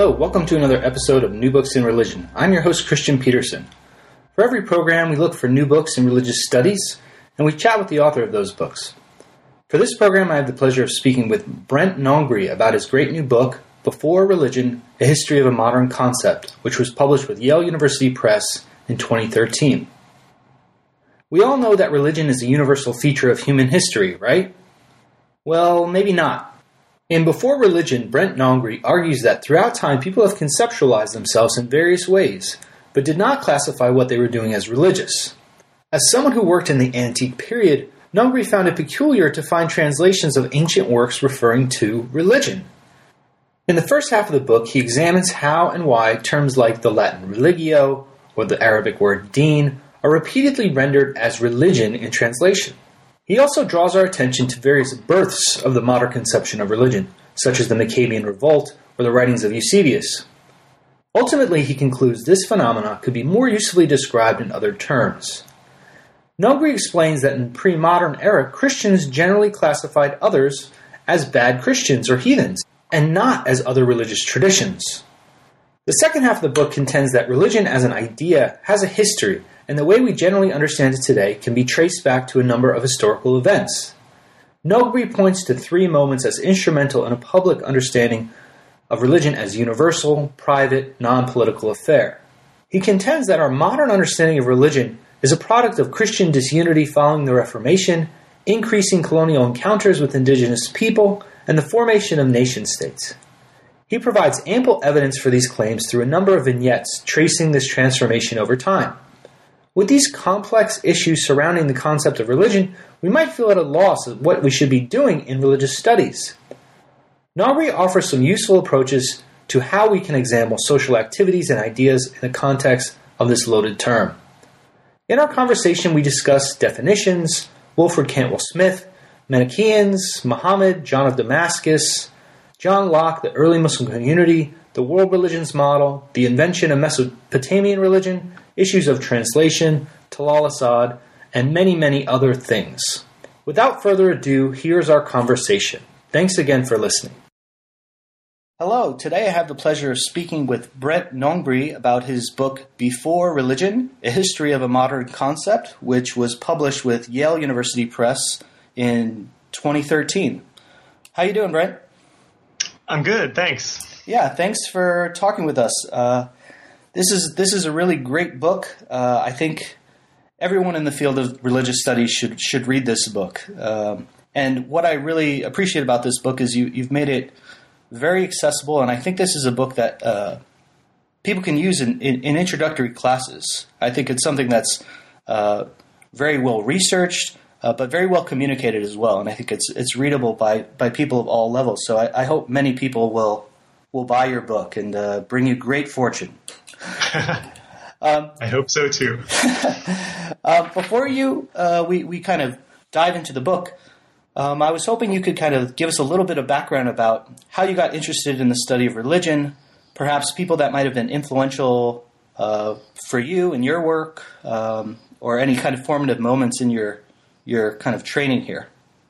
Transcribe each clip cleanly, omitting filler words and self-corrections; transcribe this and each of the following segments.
Hello, welcome to another episode of New Books in Religion. I'm your host, Christian Peterson. For every program, we look for new books in religious studies, and we chat with the author of those books. For this program, I have the pleasure of speaking with Brent Nongre about his great new book, Before Religion, A History of a Modern Concept, which was published with Yale University Press in 2013. We all know that religion is a universal feature of human history, right? Well, maybe not. In Before Religion, Brent Nongre argues that throughout time people have conceptualized themselves in various ways, but did not classify what they were doing as religious. As someone who worked in the antique period, Nongre found it peculiar to find translations of ancient works referring to religion. In the first half of the book, he examines how and why terms like the Latin religio or the Arabic word deen are repeatedly rendered as religion in translation. He also draws our attention to various births of the modern conception of religion, such as the Maccabean Revolt or the writings of Eusebius. Ultimately, he concludes this phenomena could be more usefully described in other terms. Nongre explains that in pre-modern era, Christians generally classified others as bad Christians or heathens, and not as other religious traditions. The second half of the book contends that religion as an idea has a history, and the way we generally understand it today can be traced back to a number of historical events. Nongre points to three moments as instrumental in a public understanding of religion as universal, private, non-political affair. He contends that our modern understanding of religion is a product of Christian disunity following the Reformation, increasing colonial encounters with indigenous people, and the formation of nation-states. He provides ample evidence for these claims through a number of vignettes tracing this transformation over time. With these complex issues surrounding the concept of religion, we might feel at a loss of what we should be doing in religious studies. Nongre offers some useful approaches to how we can examine social activities and ideas in the context of this loaded term. In our conversation, we discuss definitions, Wilfred Cantwell Smith, Manichaeans, Muhammad, John of Damascus, John Locke, the early Muslim community, the world religions model, the invention of Mesopotamian religion, issues of translation, Talal Asad, and many, many other things. Without further ado, here's our conversation. Thanks again for listening. Hello, today I have the pleasure of speaking with Brent Nongre about his book, Before Religion, A History of a Modern Concept, which was published with Yale University Press in 2013. How you doing, Brent? I'm good, thanks. Yeah, thanks for talking with us. This is a really great book. I think everyone in the field of religious studies should read this book. And what I really appreciate about this book is you've made it very accessible, and I think this is a book that people can use in introductory classes. I think it's something that's very well researched, but very well communicated as well. And I think it's readable by people of all levels. So I hope many people will buy your book and bring you great fortune. I hope so too. Before we kind of dive into the book, I was hoping you could kind of give us a little bit of background about how you got interested in the study of religion, perhaps people that might have been influential for you in your work, or any kind of formative moments in your kind of training here.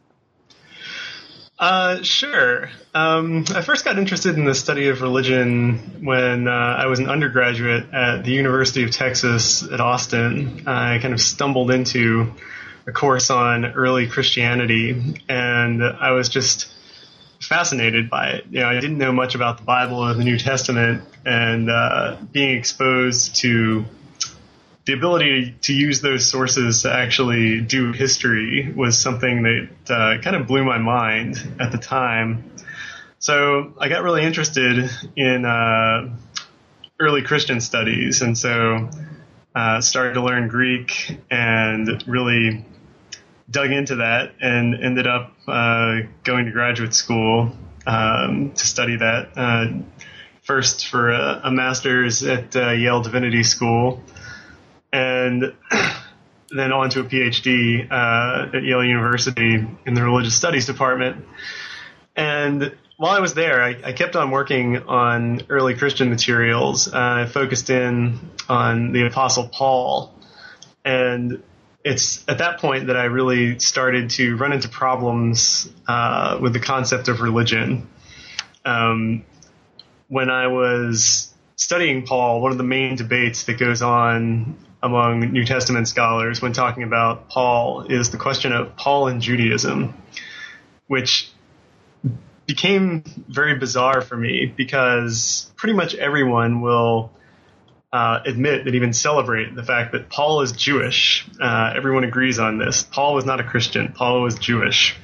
Sure. I first got interested in the study of religion when I was an undergraduate at the University of Texas at Austin. I kind of stumbled into a course on early Christianity, and I was just fascinated by it. I didn't know much about the Bible or the New Testament, and being exposed to the ability to use those sources to actually do history was something that kind of blew my mind at the time. So I got really interested in early Christian studies, and so started to learn Greek and really dug into that and ended up going to graduate school to study that, first for a master's at Yale Divinity School, and then on to a PhD at Yale University in the Religious Studies Department. And while I was there, I kept on working on early Christian materials. I focused in on the Apostle Paul. And it's at that point that I really started to run into problems with the concept of religion. when I was studying Paul, one of the main debates that goes on among New Testament scholars when talking about Paul is the question of Paul and Judaism, which became very bizarre for me because pretty much everyone will admit and even celebrate the fact that Paul is Jewish. Everyone agrees on this. Paul was not a Christian. Paul was Jewish.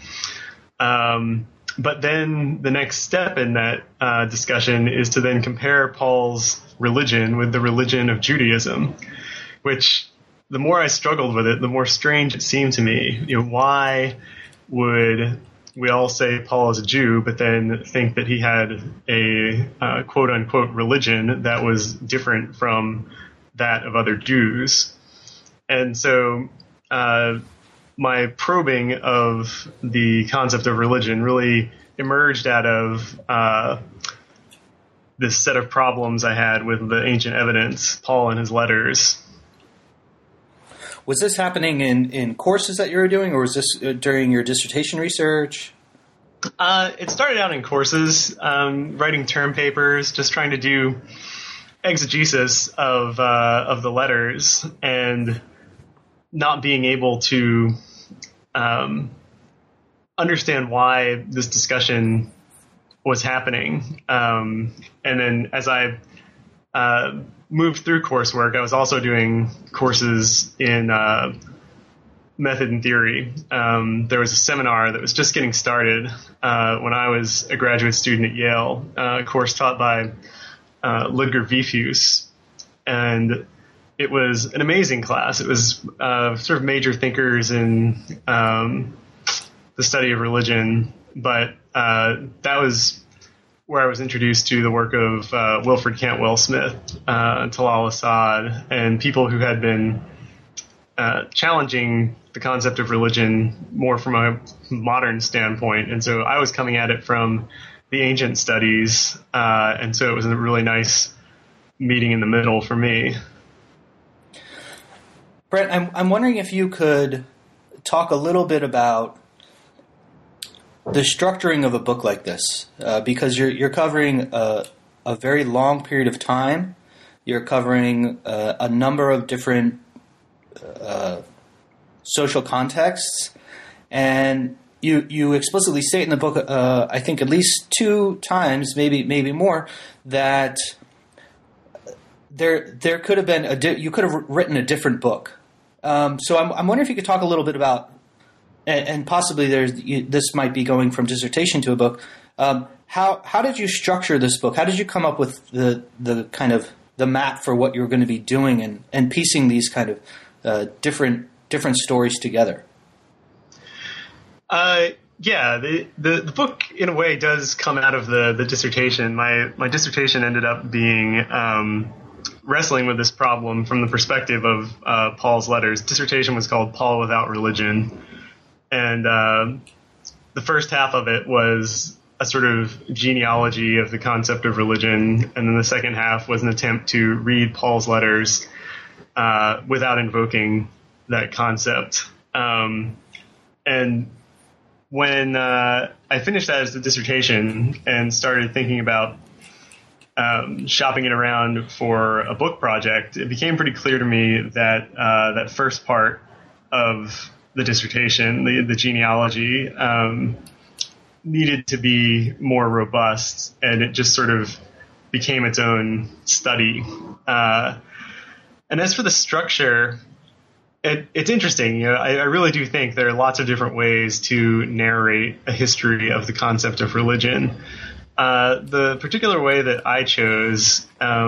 But then the next step in that discussion is to then compare Paul's religion with the religion of Judaism, which the more I struggled with it, the more strange it seemed to me. Why would we all say Paul is a Jew, but then think that he had a quote unquote religion that was different from that of other Jews? And so my probing of the concept of religion really emerged out of this set of problems I had with the ancient evidence, Paul and his letters. Was this happening in courses that you were doing, or was this during your dissertation research? It started out in courses, writing term papers, just trying to do exegesis of the letters, and not being able to understand why this discussion was happening. And then as I moved through coursework, I was also doing courses in method and theory. There was a seminar that was just getting started when I was a graduate student at Yale, a course taught by Ludger Wiefhues. And it was an amazing class. It was sort of major thinkers in the study of religion, but that was where I was introduced to the work of Wilfred Cantwell Smith, Talal Asad, and people who had been challenging the concept of religion more from a modern standpoint. And so I was coming at it from the ancient studies, and so it was a really nice meeting in the middle for me. Brent, I'm wondering if you could talk a little bit about the structuring of a book like this, because you're covering a very long period of time. You're covering a number of different social contexts, and you explicitly state in the book, I think at least 2 times, maybe more, that there could have been you could have written a different book. So I'm wondering if you could talk a little bit about, and possibly this might be going from dissertation to a book. How did you structure this book? How did you come up with the kind of the map for what you were going to be doing and piecing these kind of different stories together? Yeah, the book in a way does come out of the dissertation. My dissertation ended up being wrestling with this problem from the perspective of Paul's letters. Dissertation was called Paul Without Religion. And the first half of it was a sort of genealogy of the concept of religion. And then the second half was an attempt to read Paul's letters without invoking that concept. And when I finished that as a dissertation and started thinking about shopping it around for a book project, it became pretty clear to me that that first part of the dissertation, the genealogy, needed to be more robust, and it just sort of became its own study. And as for the structure, it's interesting. I really do think there are lots of different ways to narrate a history of the concept of religion. The particular way that I chose,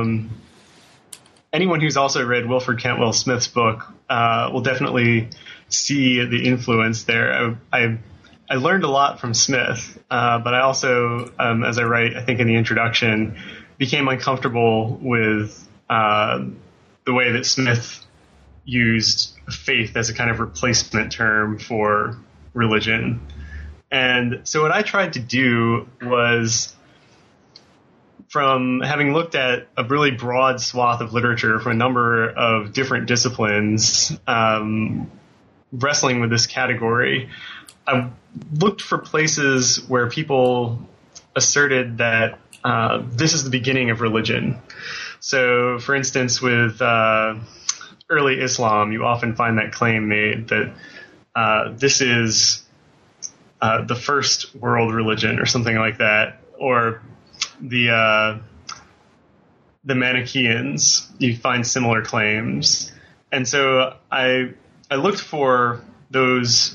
anyone who's also read Wilfred Cantwell Smith's book will definitely see the influence there. I learned a lot from Smith, but I also, as I write, I think in the introduction, became uncomfortable with the way that Smith used faith as a kind of replacement term for religion. And so what I tried to do was, from having looked at a really broad swath of literature from a number of different disciplines, wrestling with this category, I looked for places where people asserted that this is the beginning of religion. So, for instance, with early Islam, you often find that claim made that this is the first world religion or something like that, or the Manichaeans, you find similar claims. And so I looked for those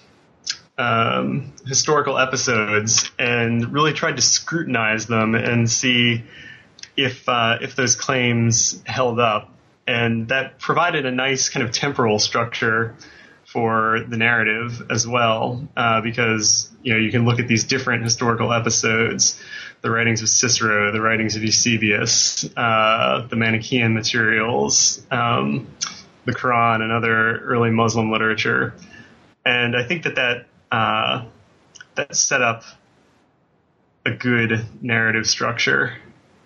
historical episodes and really tried to scrutinize them and see if those claims held up. And that provided a nice kind of temporal structure for the narrative as well, because you can look at these different historical episodes, the writings of Cicero, the writings of Eusebius, the Manichaean materials, the Quran, and other early Muslim literature, and I think that set up a good narrative structure.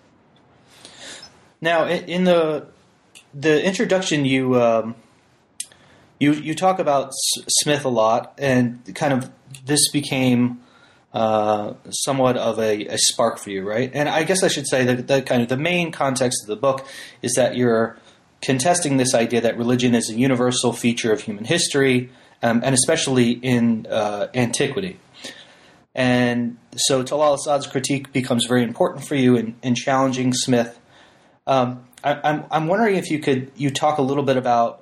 Now, in the introduction, you talk about Smith a lot, and kind of this became somewhat of a spark for you, right? And I guess I should say that kind of the main context of the book is that you're contesting this idea that religion is a universal feature of human history, and especially in antiquity. And so Talal Asad's critique becomes very important for you in challenging Smith. I'm wondering if you talk a little bit about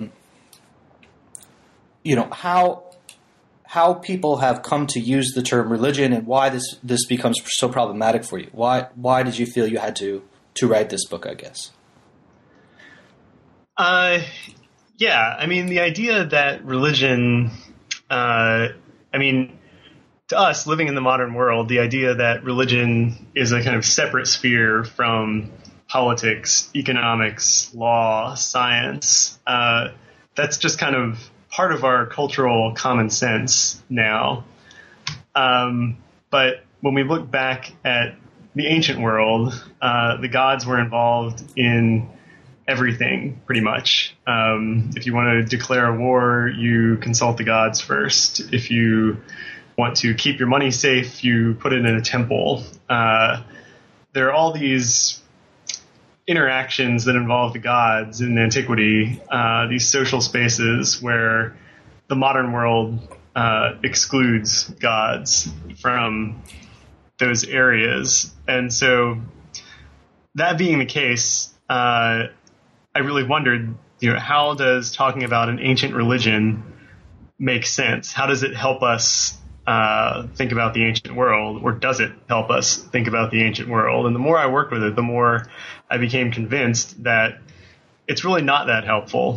how people have come to use the term religion and why this becomes so problematic for you. Why did you feel you had to write this book, I guess? Yeah, I mean, the idea that religion, to us living in the modern world, the idea that religion is a kind of separate sphere from politics, economics, law, science, that's just kind of part of our cultural common sense now. But when we look back at the ancient world, the gods were involved in everything, pretty much. If you want to declare a war, you consult the gods first. If you want to keep your money safe, you put it in a temple. There are all these interactions that involve the gods in antiquity, these social spaces where the modern world excludes gods from those areas. And so that being the case, I really wondered, how does talking about an ancient religion make sense? How does it help us think about the ancient world, or does it help us think about the ancient world? And the more I worked with it, the more I became convinced that it's really not that helpful.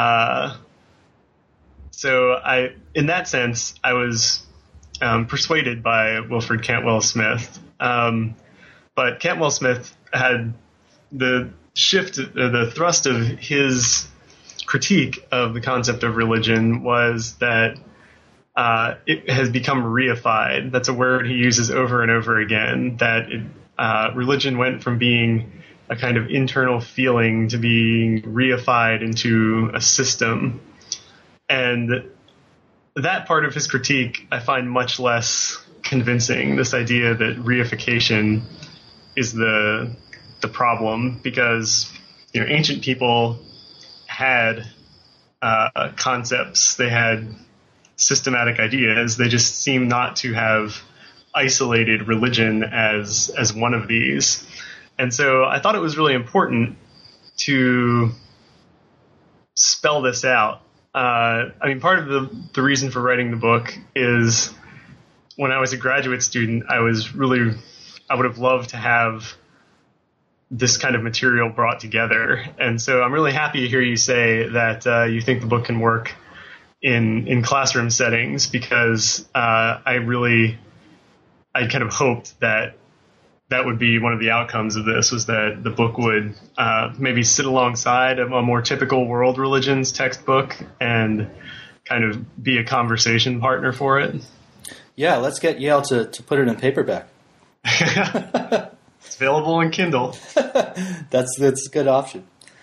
So in that sense, I was persuaded by Wilfred Cantwell Smith. But Cantwell Smith had the thrust of his critique of the concept of religion was that it has become reified. That's a word he uses over and over again, that religion went from being a kind of internal feeling to being reified into a system. And that part of his critique I find much less convincing, this idea that reification is the problem, because ancient people had concepts, they had systematic ideas. They just seem not to have isolated religion as one of these. And so I thought it was really important to spell this out. Part of the reason for writing the book is when I was a graduate student, I would have loved to have this kind of material brought together. And so I'm really happy to hear you say that you think the book can work in classroom settings, because I kind of hoped that would be one of the outcomes of this, was that the book would maybe sit alongside a more typical world religions textbook and kind of be a conversation partner for it. Yeah, let's get Yale to put it in paperback. It's available in Kindle. That's a good option.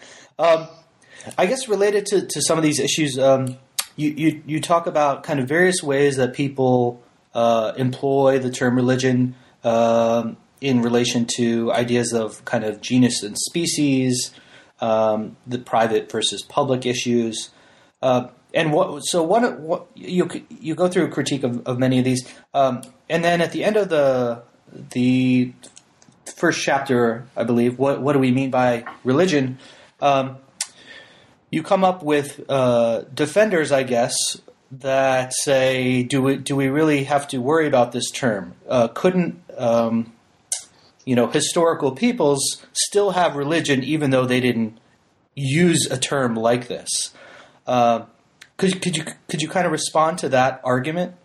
I guess related to some of these issues, you talk about kind of various ways that people employ the term religion in relation to ideas of kind of genus and species, the private versus public issues, and what you go through a critique of many of these, and then at the end of the first chapter, I believe, what do we mean by religion? You come up with defenders, I guess, that say, do we really have to worry about this term? Couldn't historical peoples still have religion even though they didn't use a term like this? Could you kind of respond to that argument?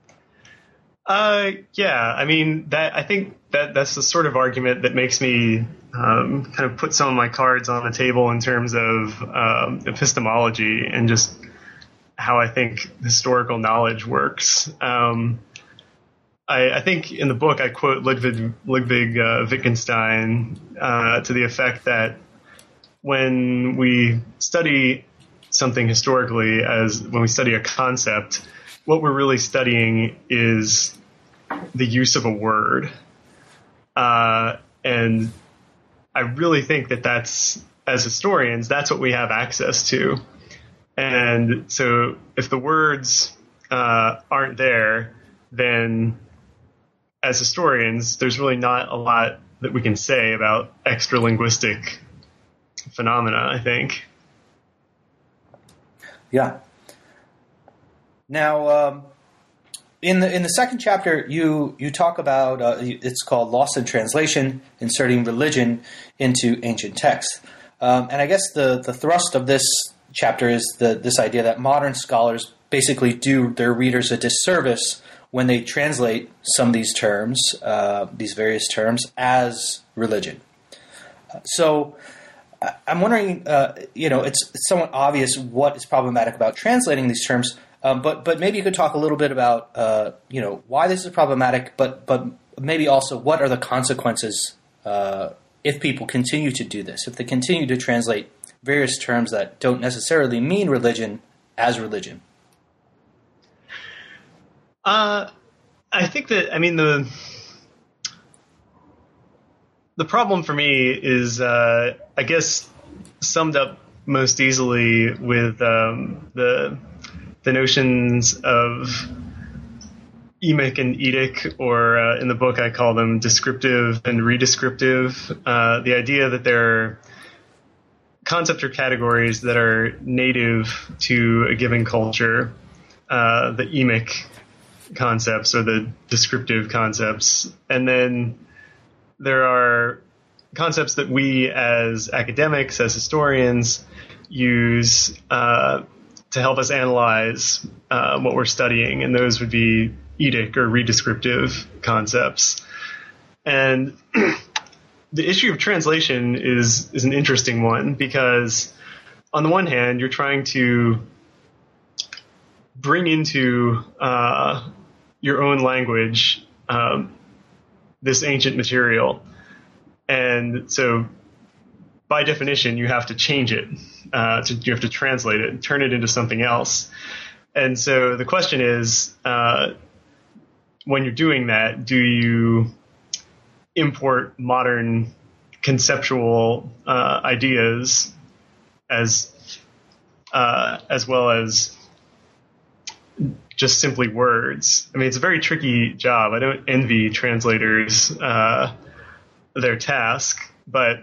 Yeah, I mean I think that's the sort of argument that makes me kind of put some of my cards on the table in terms of epistemology and just how I think historical knowledge works. I think in the book I quote Ludwig Wittgenstein to the effect that when we study something historically, as when we study a concept, what we're really studying is the use of a word. And I really think that that's, as historians, that's what we have access to. And so if the words aren't there, then as historians, there's really not a lot that we can say about extra-linguistic phenomena, I think. Yeah. Now, in the second chapter, you talk about it's called Lost in Translation: Inserting Religion into Ancient Texts, and I guess the thrust of this chapter is this idea that modern scholars basically do their readers a disservice when they translate some of these terms, these various terms, as religion. So I'm wondering, it's somewhat obvious what is problematic about translating these terms, but maybe you could talk a little bit about, why this is problematic, but maybe also what are the consequences if people continue to do this, if they continue to translate various terms that don't necessarily mean religion as religion. I think that, the problem for me is, I guess, summed up most easily with the notions of emic and etic, or in the book I call them descriptive and redescriptive. The idea that there are concepts or categories that are native to a given culture, the emic concepts or the descriptive concepts, and then there are concepts that we as academics, as historians, use to help us analyze what we're studying, and those would be etic or redescriptive concepts. And the issue of translation is an interesting one, because on the one hand, you're trying to bring into your own language this ancient material. And so by definition, you have to change it. You have to translate it and turn it into something else. And so the question is, when you're doing that, do you import modern conceptual ideas as well as just simply words? It's a very tricky job. I don't envy translators their task, but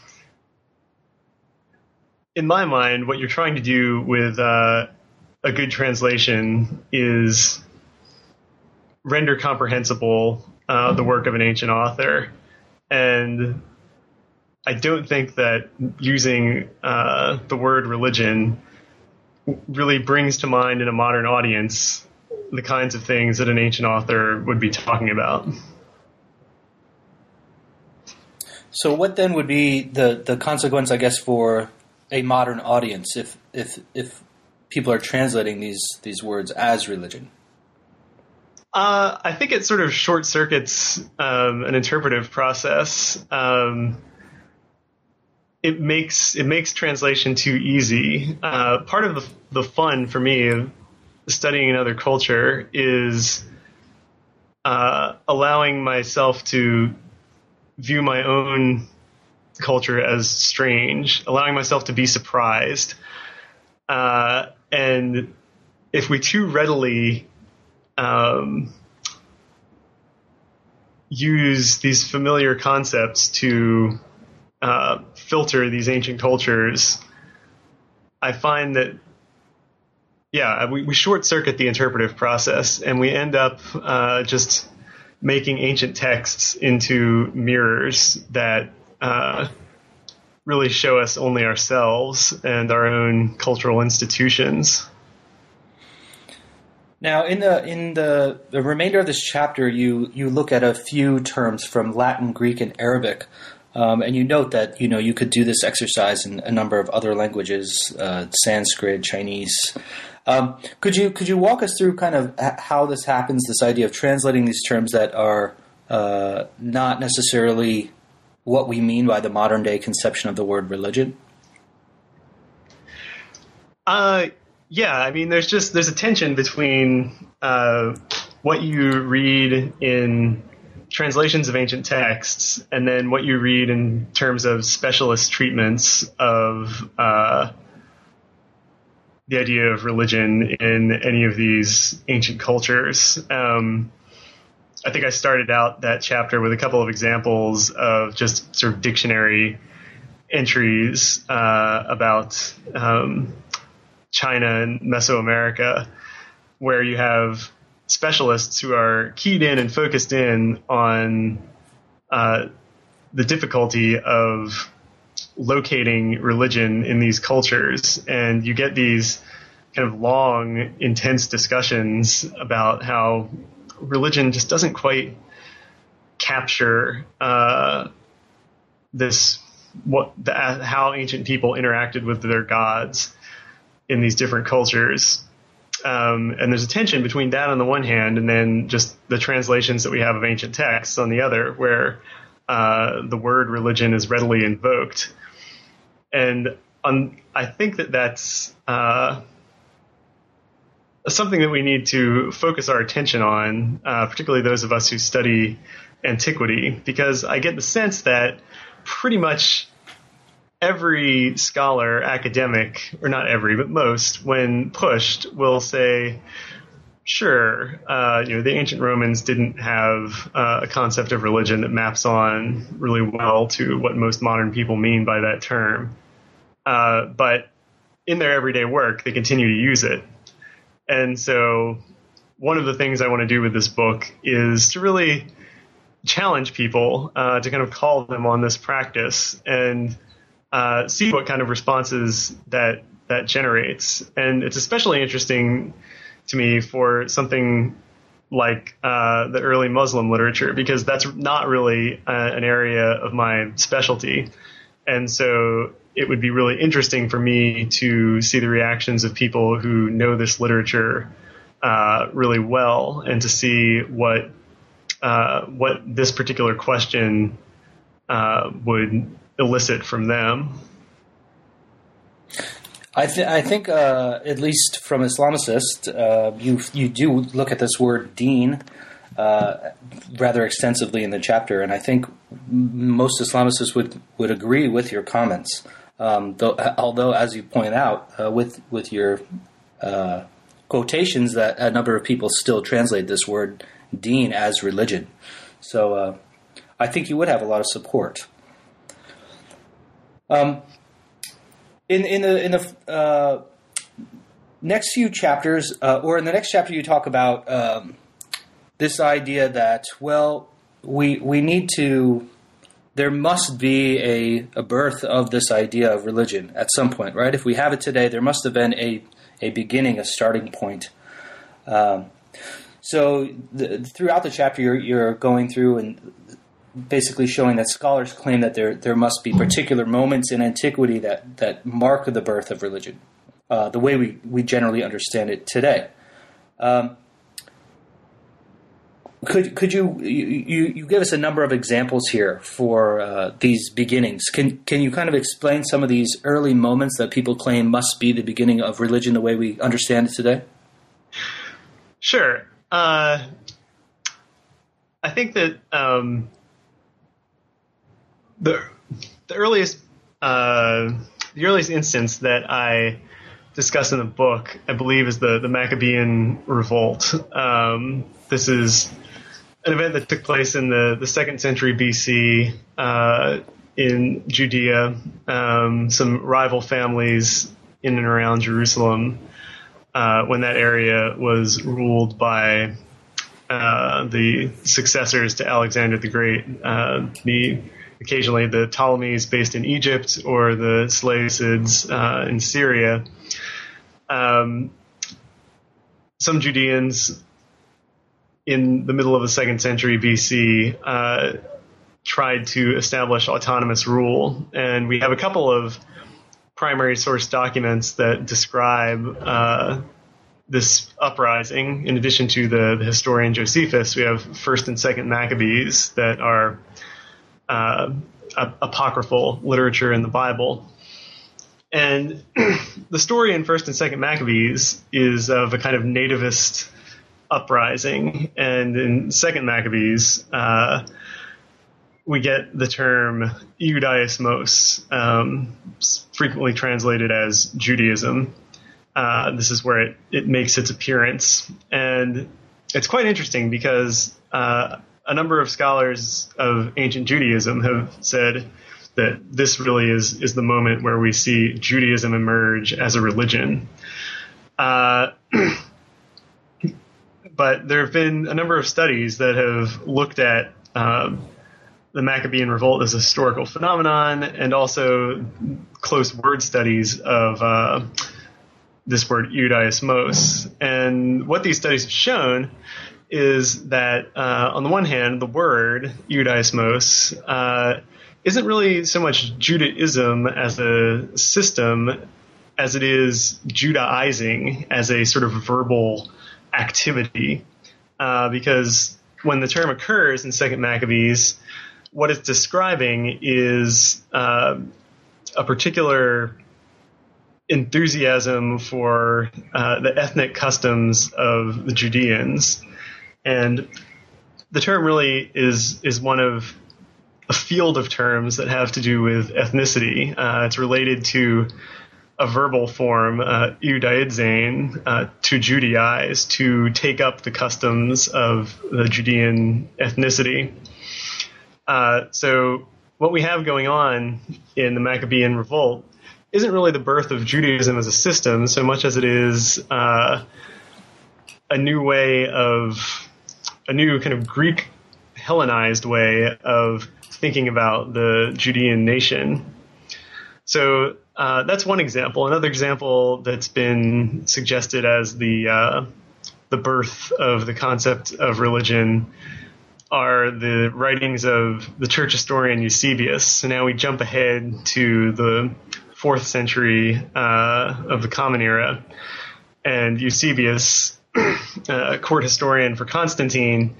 in my mind, what you're trying to do with a good translation is render comprehensible the work of an ancient author. And I don't think that using the word religion really brings to mind in a modern audience the kinds of things that an ancient author would be talking about. So what then would be the consequence, I guess, for a modern audience if people are translating these words as religion? I think it sort of short circuits an interpretive process. It makes translation too easy. Part of the fun for me of studying another culture is allowing myself to view my own culture as strange, allowing myself to be surprised. And if we too readily use these familiar concepts to filter these ancient cultures, I find that, we short circuit the interpretive process, and we end up just making ancient texts into mirrors that really show us only ourselves and our own cultural institutions. Now, in the remainder of this chapter, you look at a few terms from Latin, Greek, and Arabic, and you note that you could do this exercise in a number of other languages, Sanskrit, Chinese. Could you walk us through kind of how this happens? This idea of translating these terms that are not necessarily what we mean by the modern day conception of the word religion? There's a tension between what you read in translations of ancient texts and then what you read in terms of specialist treatments of the idea of religion in any of these ancient cultures. I think I started out that chapter with a couple of examples of just sort of dictionary entries about China and Mesoamerica, where you have specialists who are keyed in and focused in on the difficulty of locating religion in these cultures. And you get these kind of long, intense discussions about how religion just doesn't quite capture how ancient people interacted with their gods in these different cultures. And there's a tension between that on the one hand and then just the translations that we have of ancient texts on the other, where the word religion is readily invoked. And I think that's something that we need to focus our attention on, particularly those of us who study antiquity, because I get the sense that pretty much every scholar, academic, or not every, but most, when pushed, will say, sure, the ancient Romans didn't have a concept of religion that maps on really well to what most modern people mean by that term. But in their everyday work, they continue to use it. And so one of the things I want to do with this book is to really challenge people to kind of call them on this practice and see what kind of responses that generates. And it's especially interesting to me for something like the early Muslim literature, because that's not really an area of my specialty. And so it would be really interesting for me to see the reactions of people who know this literature really well, and to see what this particular question would elicit from them. I think at least from Islamicists, you do look at this word deen rather extensively in the chapter, and I think most Islamicists would agree with your comments. Although, as you point out, with your quotations, that a number of people still translate this word deen as religion. So I think you would have a lot of support. In the next few chapters, or in the next chapter, you talk about this idea that, we need to. There must be a birth of this idea of religion at some point, right? If we have it today, there must have been a beginning, a starting point. So throughout the chapter, you're going through and basically showing that scholars claim that there must be particular moments in antiquity that mark the birth of religion, the way we generally understand it today. Could you give us a number of examples here for these beginnings? Can you kind of explain some of these early moments that people claim must be the beginning of religion the way we understand it today? Sure. I think that the earliest instance that I discuss in the book, I believe, is the Maccabean Revolt. This is an event that took place in the 2nd century BC in Judea. Some rival families in and around Jerusalem when that area was ruled by the successors to Alexander the Great, occasionally the Ptolemies based in Egypt or the Seleucids in Syria. Some Judeans in the middle of the 2nd century BC tried to establish autonomous rule, and we have a couple of primary source documents that describe this uprising. In addition to the historian Josephus, we have 1st and 2nd Maccabees that are apocryphal literature in the Bible. And the story in 1st and 2nd Maccabees is of a kind of nativist uprising, and in 2nd Maccabees, we get the term Judaismos, frequently translated as Judaism. This is where it makes its appearance. And it's quite interesting because a number of scholars of ancient Judaism have said that this really is the moment where we see Judaism emerge as a religion. But there have been a number of studies that have looked at the Maccabean Revolt as a historical phenomenon, and also close word studies of this word Judaismos. And what these studies have shown is that, on the one hand, the word Judaismos isn't really so much Judaism as a system as it is Judaizing as a sort of verbal activity. Because when the term occurs in 2nd Maccabees, what it's describing is a particular enthusiasm for the ethnic customs of the Judeans. And the term really is one of a field of terms that have to do with ethnicity. It's related to a verbal form, Judaizein, to Judaize, to take up the customs of the Judean ethnicity. So what we have going on in the Maccabean Revolt isn't really the birth of Judaism as a system so much as it is a new kind of Greek Hellenized way of thinking about the Judean nation. So that's one example. Another example that's been suggested as the birth of the concept of religion are the writings of the church historian Eusebius. So now we jump ahead to the 4th century of the Common Era, and Eusebius, a court historian for Constantine,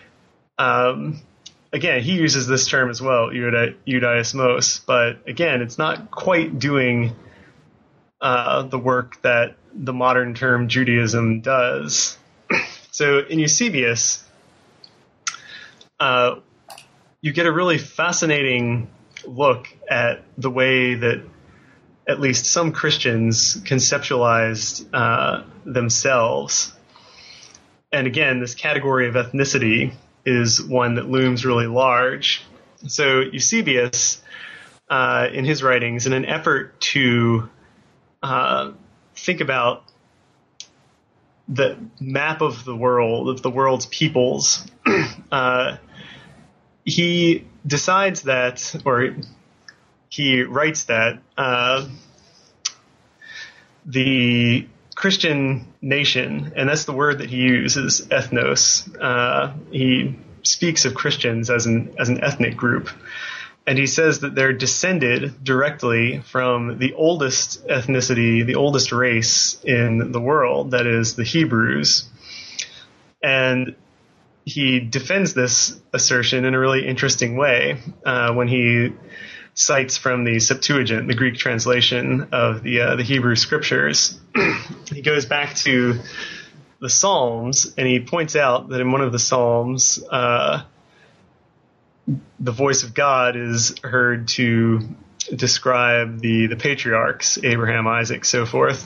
again, he uses this term as well, Judaismos, but again, it's not quite doing the work that the modern term Judaism does. So in Eusebius, you get a really fascinating look at the way that at least some Christians conceptualized themselves. And again, this category of ethnicity is one that looms really large. So Eusebius, in his writings, in an effort to think about the map of the world, of the world's peoples, he decides that, or he writes that the Christian nation, and that's the word that he uses, ethnos. He speaks of Christians as an ethnic group, and he says that they're descended directly from the oldest ethnicity, the oldest race in the world, that is the Hebrews. And he defends this assertion in a really interesting way when he cites from the Septuagint, the Greek translation of the Hebrew scriptures. He goes back to the Psalms, and he points out that in one of the Psalms, the voice of God is heard to describe the patriarchs, Abraham, Isaac, so forth,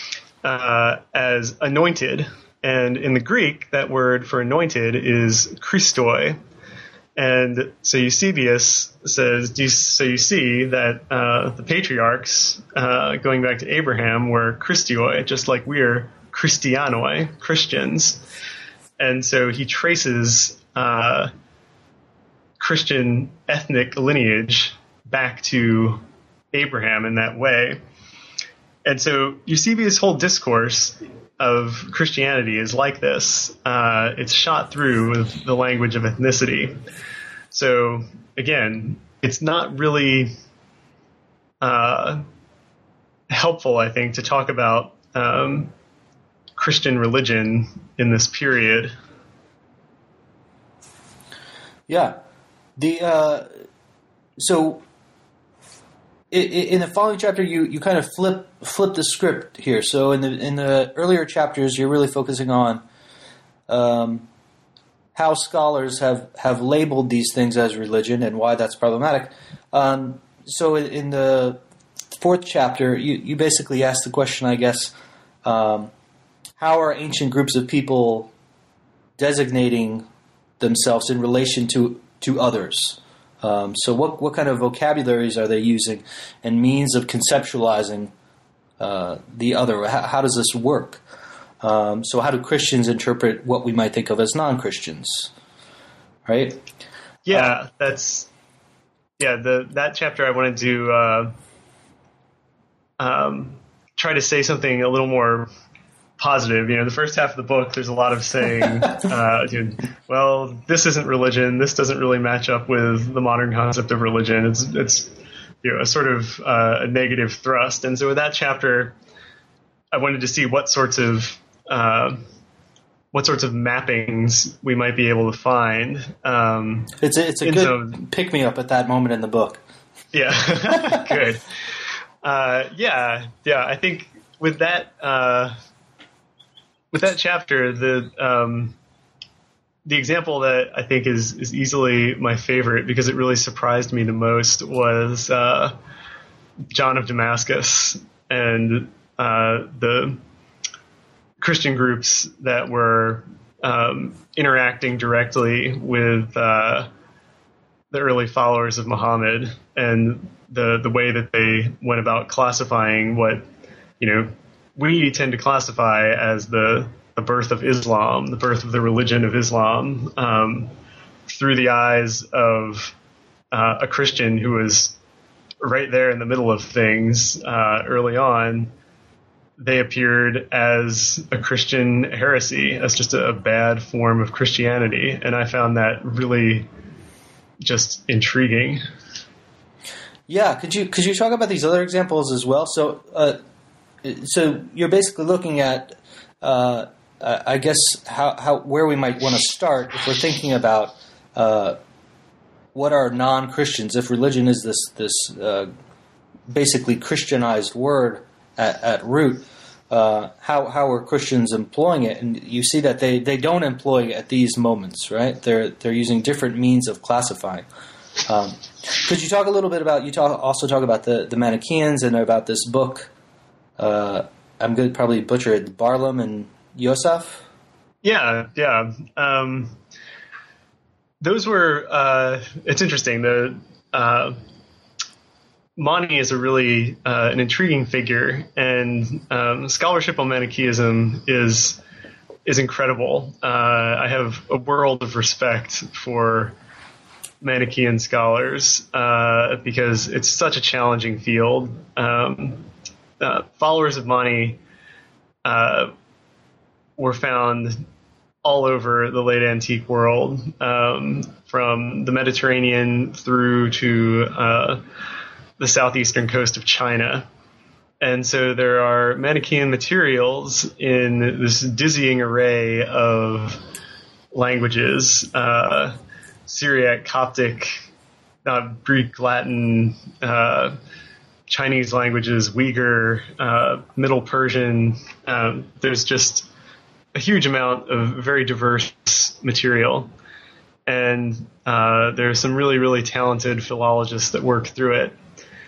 as anointed. And in the Greek, that word for anointed is Christoi. And so Eusebius says, so you see that the patriarchs, going back to Abraham, were Christioi, just like we're Christianoi, Christians. And so he traces Christian ethnic lineage back to Abraham in that way. And so Eusebius' whole discourse of Christianity is like this. It's shot through with the language of ethnicity. So again, it's not really helpful, I think, to talk about Christian religion in this period. Yeah. So in the following chapter, you kind of flip the script here. So in the earlier chapters, you're really focusing on how scholars have labeled these things as religion and why that's problematic. So in the fourth chapter, you basically ask the question, I guess, how are ancient groups of people designating themselves in relation to others? So what kind of vocabularies are they using and means of conceptualizing the other? How does this work? So how do Christians interpret what we might think of as non-Christians? Right? Yeah, that chapter I wanted to try to say something a little more positive. The first half of the book, there's a lot of saying, well, this isn't religion. This doesn't really match up with the modern concept of religion. It's a sort of a negative thrust. And so with that chapter, I wanted to see what sorts of mappings we might be able to find. It's a good pick me up at that moment in the book. Yeah, good. Yeah. I think with that chapter, the example that I think is easily my favorite because it really surprised me the most was John of Damascus and the Christian groups that were interacting directly with the early followers of Muhammad and the way that they went about classifying what we tend to classify as the birth of Islam, the birth of the religion of Islam, through the eyes of a Christian who was right there in the middle of things early on. They appeared as a Christian heresy, as just a bad form of Christianity, and I found that really just intriguing. Yeah, could you talk about these other examples as well? So you're basically looking at, I guess, how where we might want to start if we're thinking about what are non-Christians. If religion is this basically Christianized word at root, how are Christians employing it? And you see that they don't employ it at these moments, right? They're using different means of classifying. Could you talk a little bit about? Also talk about the Manichaeans and about this book. I'm going to probably butcher it. Barlaam and Yosef? Yeah. Those were, it's interesting. Mani is a really an intriguing figure, and scholarship on Manichaeism is incredible. I have a world of respect for Manichaean scholars because it's such a challenging field. Followers of Mani were found all over the late antique world, from the Mediterranean through to the southeastern coast of China. And so there are Manichaean materials in this dizzying array of languages, Syriac, Coptic, Greek, Latin, Chinese languages, Uyghur, Middle Persian. There's just a huge amount of very diverse material. and there's some really, really talented philologists that work through it.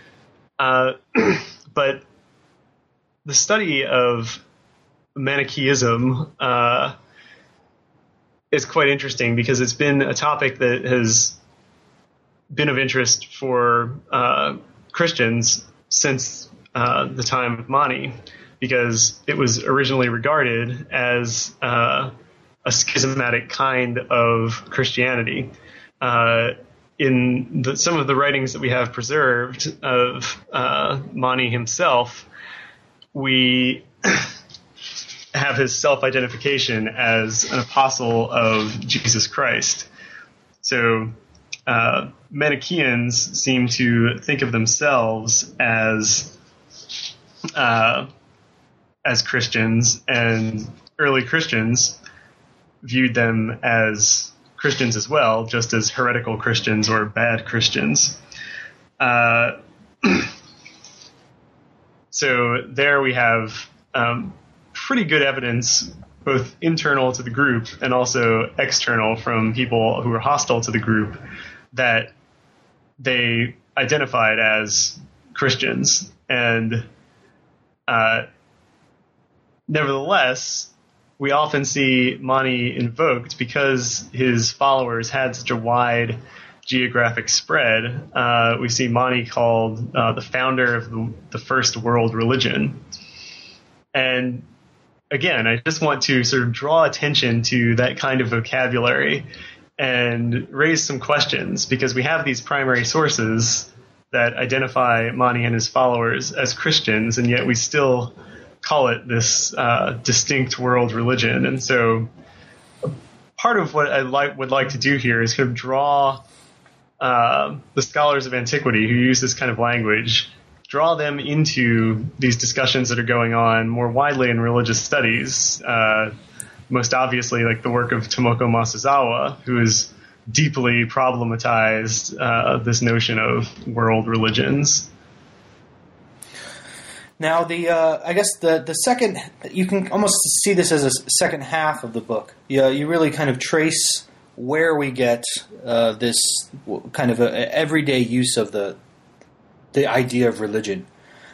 But the study of Manichaeism is quite interesting because it's been a topic that has been of interest for Christians since the time of Mani, because it was originally regarded as a schismatic kind of Christianity. In some of the writings that we have preserved of Mani himself, we have his self-identification as an apostle of Jesus Christ. So Manichaeans seem to think of themselves as Christians, and early Christians viewed them as Christians as well, just as heretical Christians or bad Christians. So there we have pretty good evidence, both internal to the group and also external from people who were hostile to the group, that they identified as Christians. And nevertheless, we often see Mani invoked because his followers had such a wide geographic spread. We see Mani called the founder of the first world religion. And again, I just want to sort of draw attention to that kind of vocabulary and raise some questions, because we have these primary sources that identify Mani and his followers as Christians, and yet we still call it this distinct world religion. And so part of what I would like to do here is kind of draw the scholars of antiquity who use this kind of language, draw them into these discussions that are going on more widely in religious studies, most obviously like the work of Tomoko Masuzawa, who has deeply problematized this notion of world religions. Now, I guess the second, you can almost see this as a second half of the book. You really kind of trace where we get this kind of a everyday use of the idea of religion.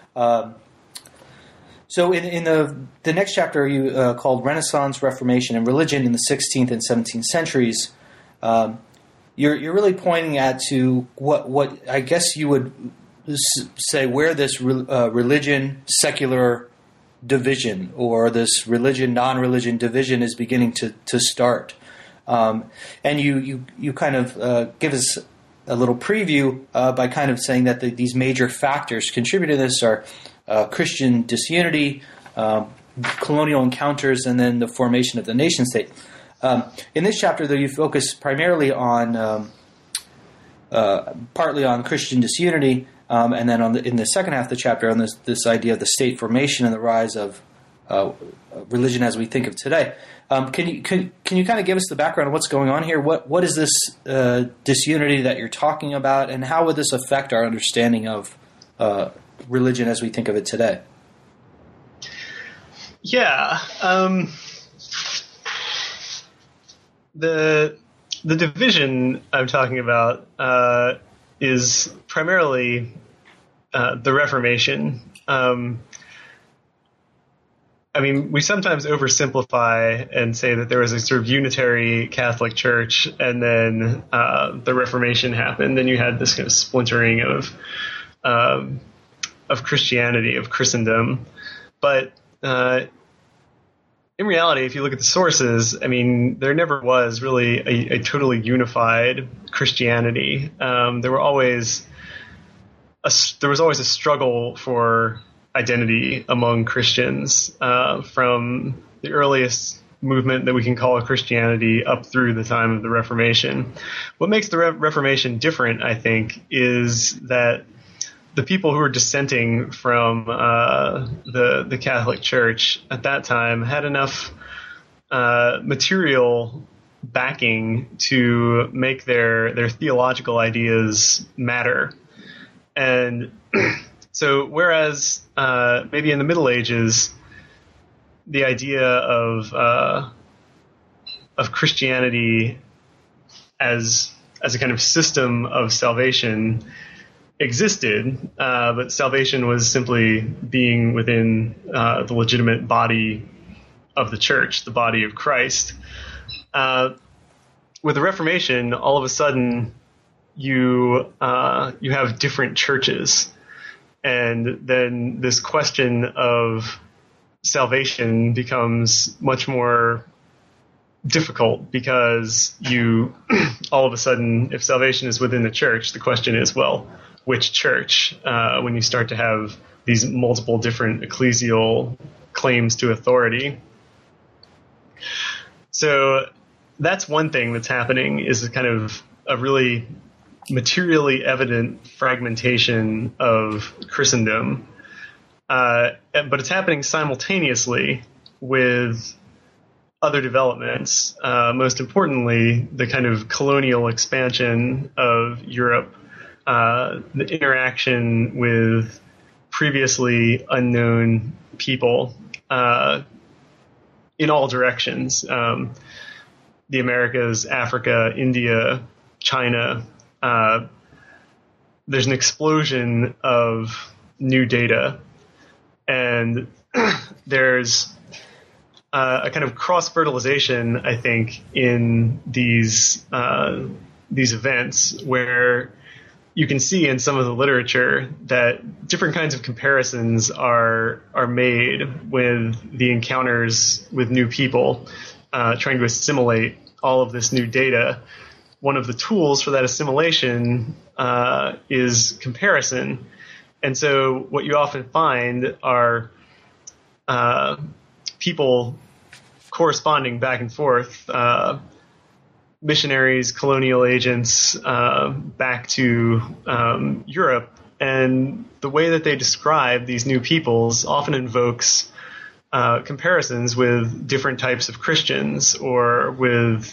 So in the next chapter, you called Renaissance, Reformation, and Religion in the 16th and 17th centuries, you're really pointing at to what I guess you would say where this religion secular division, or this religion non-religion division, is beginning to start. And you kind of give us a little preview by kind of saying that these major factors contributing to this are Christian disunity, colonial encounters, and then the formation of the nation state. In this chapter, though, you focus primarily on partly on Christian disunity, and then in the second half of the chapter on this idea of the state formation and the rise of religion as we think of today. Can you kind of give us the background of what's going on here? What is this disunity that you're talking about, and how would this affect our understanding of religion as we think of it today? Yeah, the division I'm talking about is primarily the Reformation. I mean, we sometimes oversimplify and say that there was a sort of unitary Catholic Church, and then the Reformation happened, and you had this kind of splintering of Christianity, of Christendom. But in reality, if you look at the sources, I mean, there never was really a totally unified Christianity. There was always a struggle for identity among Christians from the earliest movement that we can call Christianity up through the time of the Reformation. What makes the Reformation different, I think, is that the people who were dissenting from the Catholic Church at that time had enough material backing to make their theological ideas matter. And so whereas maybe in the Middle Ages, the idea of Christianity as a kind of system of salvation existed, but salvation was simply being within the legitimate body of the church, the body of Christ. With the Reformation, all of a sudden you have different churches, and then this question of salvation becomes much more difficult, because you all of a sudden, if salvation is within the church, the question is, well, which church? When you start to have these multiple different ecclesial claims to authority. So that's one thing that's happening, is a kind of a really materially evident fragmentation of Christendom. But it's happening simultaneously with other developments, most importantly, the kind of colonial expansion of Europe, the interaction with previously unknown people in all directions, the Americas, Africa, India, China. There's an explosion of new data, and there's a kind of cross-fertilization, I think, in these events, where you can see in some of the literature that different kinds of comparisons are made with the encounters with new people, trying to assimilate all of this new data. One of the tools for that assimilation is comparison. And so what you often find are people corresponding back and forth, missionaries, colonial agents, back to Europe. And the way that they describe these new peoples often invokes comparisons with different types of Christians or with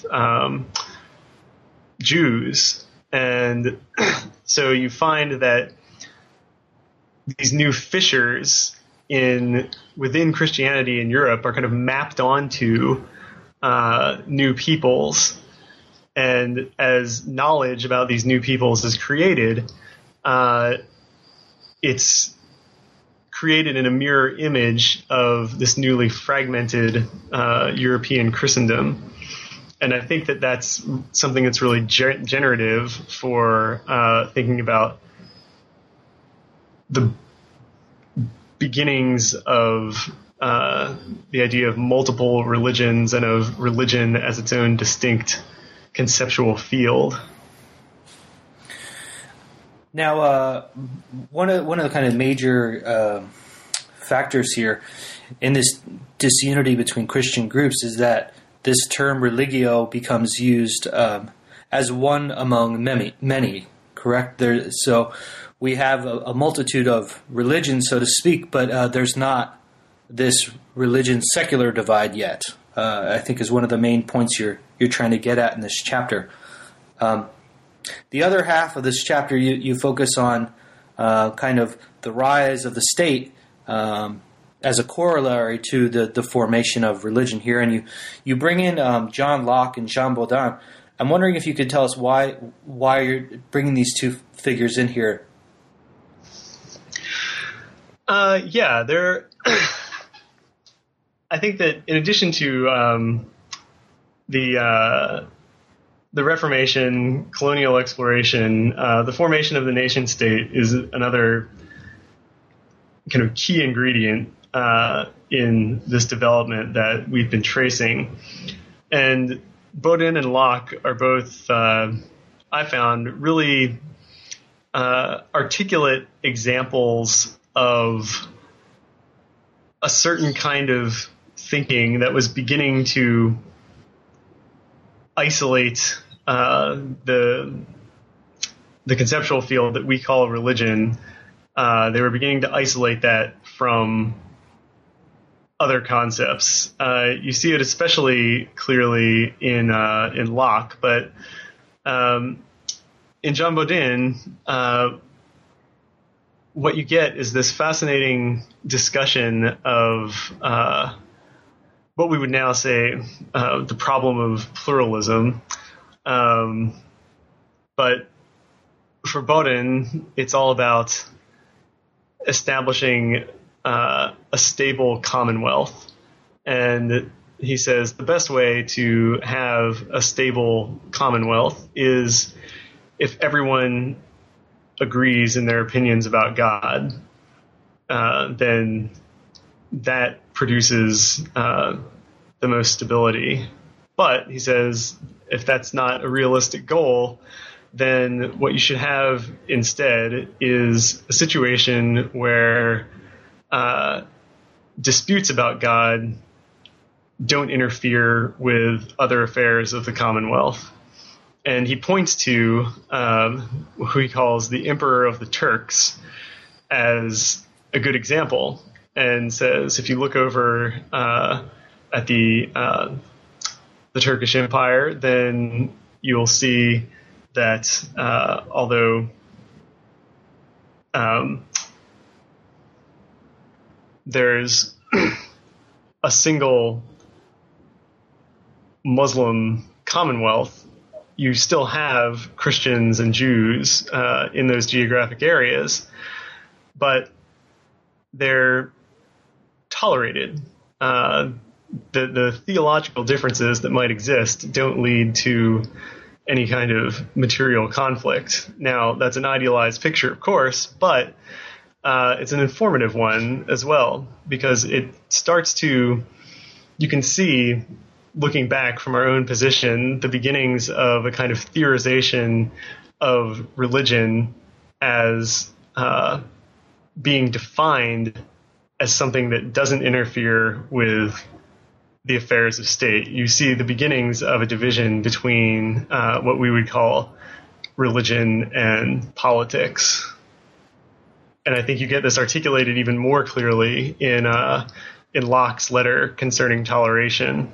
Jews. And so you find that these new fissures within Christianity in Europe are kind of mapped onto new peoples. And as knowledge about these new peoples is created, it's created in a mirror image of this newly fragmented European Christendom. And I think that that's something that's really generative for thinking about the beginnings of the idea of multiple religions and of religion as its own distinct conceptual field. Now, one of the kind of major factors here in this disunity between Christian groups is that this term religio becomes used as one among many, correct? So we have a multitude of religions, so to speak, but there's not this religion-secular divide yet, I think is one of the main points you're trying to get at in this chapter. The other half of this chapter, you focus on kind of the rise of the state as a corollary to the formation of religion here. And you bring in John Locke and Jean Bodin. I'm wondering if you could tell us why you're bringing these two figures in here. They're I think that in addition to the Reformation, colonial exploration, the formation of the nation state is another kind of key ingredient in this development that we've been tracing. And Bodin and Locke are both, I found, really articulate examples of a certain kind of thinking that was beginning to isolate the conceptual field that we call religion. They were beginning to isolate that from other concepts. You see it especially clearly in Locke, but in Jean Bodin, what you get is this fascinating discussion of what we would now say the problem of pluralism. But for Bodin, it's all about establishing a stable commonwealth. And he says the best way to have a stable commonwealth is if everyone agrees in their opinions about God, then that produces the most stability. But, he says, if that's not a realistic goal, then what you should have instead is a situation where disputes about God don't interfere with other affairs of the Commonwealth. And he points to who he calls the Emperor of the Turks as a good example, and says if you look over at the Turkish Empire, then you'll see that although there's a single Muslim commonwealth, you still have Christians and Jews in those geographic areas, but they're tolerated. The theological differences that might exist don't lead to any kind of material conflict. Now, that's an idealized picture, of course, but it's an informative one as well, because it starts to, you can see, looking back from our own position, the beginnings of a kind of theorization of religion as being defined as something that doesn't interfere with the affairs of state. You see the beginnings of a division between what we would call religion and politics. And I think you get this articulated even more clearly in Locke's letter concerning toleration.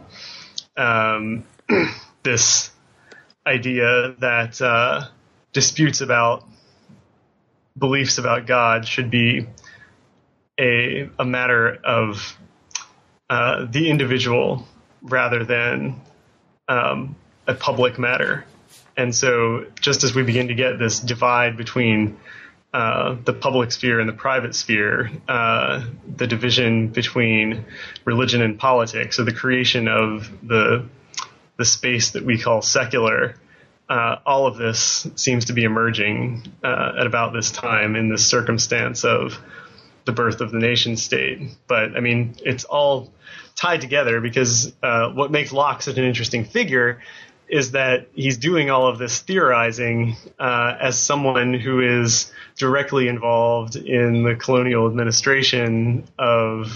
This idea that disputes about beliefs about God should be a matter of the individual rather than a public matter. And so just as we begin to get this divide between the public sphere and the private sphere, the division between religion and politics, or the creation of the space that we call secular, all of this seems to be emerging at about this time in this circumstance of the birth of the nation state. But I mean, it's all tied together because what makes Locke such an interesting figure is that he's doing all of this theorizing as someone who is directly involved in the colonial administration of